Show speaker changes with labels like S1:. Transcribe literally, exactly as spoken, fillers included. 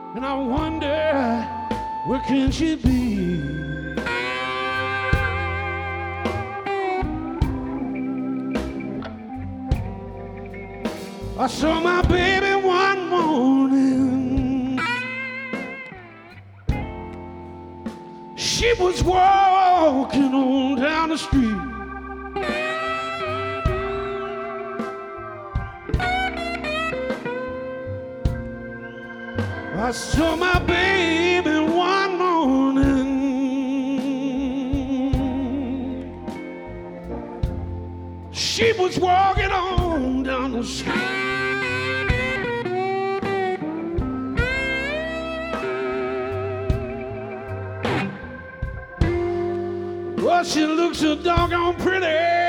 S1: And I wonder, where can she be? I saw my baby one morning. She was walking on down the street. I saw my baby one morning. She was walking on down the street. Well, she looks so doggone pretty.